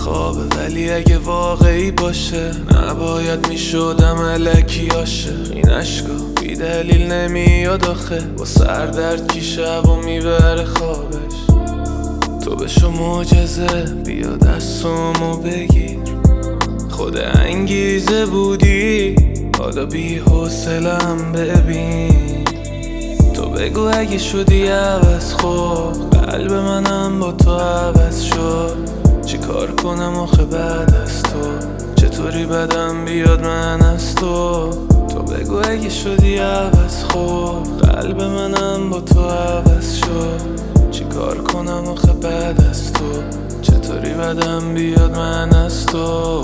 خوابه، ولی اگه واقعی باشه نباید میشدم الکی عاشق. این عشقا بی دلیل نمیاد آخه، با سردرد کی شبو میبره خوابش. تو بشو معجزه، بیا دستامو بگیر، خود انگیزه بودی حالا بی حوصله‌ام ببین. تو بگو اگه شدی عوض، خب قلب منم با تو عوض شد. چی کار کنم آخه بعد از تو، چطوری بدم بیاد من از تو. تو بگو اگه شدی عوض، خب قلب منم با تو عوض شد. چی کار کنم آخه بعد از تو، چطوری بدم بیاد من از تو.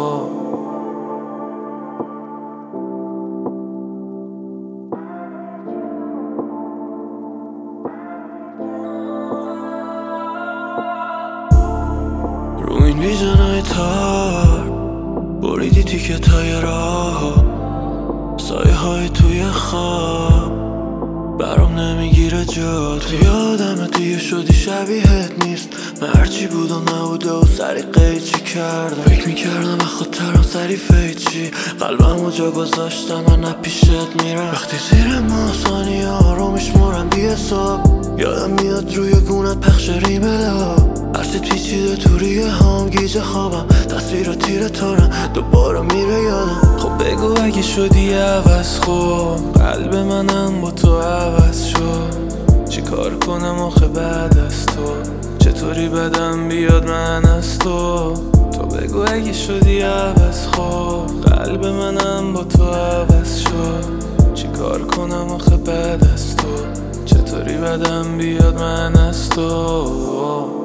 رو این ویژنای تار بریدی تیکت های راه، سایه های توی خواب برام نمیگیره جا. تو یادم دیگه شدی شبیهت نیست، من هرچی بود و نبوده و سری قیچی کردم. فکر میکردم از خودترم سری فیچی، قلبم و جا گذاشتم من پیشت میرم. وقتی زیر ماسانی ها رو میشمارم بی حساب، یادم میاد روی گونت پخش ریملا. هرچی پیچیده تو ریه هم گیجه خوابم، تصویر و تیر تارم دوباره میره یادم. خب بگو اگه شدی عوض، خب قلب منم با تو عوض شد. چی کار کنم آخه بعد از تو، چطوری بدم بیاد من از تو. تو بگو اگه شدی عوض، خب قلب منم با تو عوض شد. چی کار کنم آخه بعد از تو، چطوری بدم بیاد من از تو.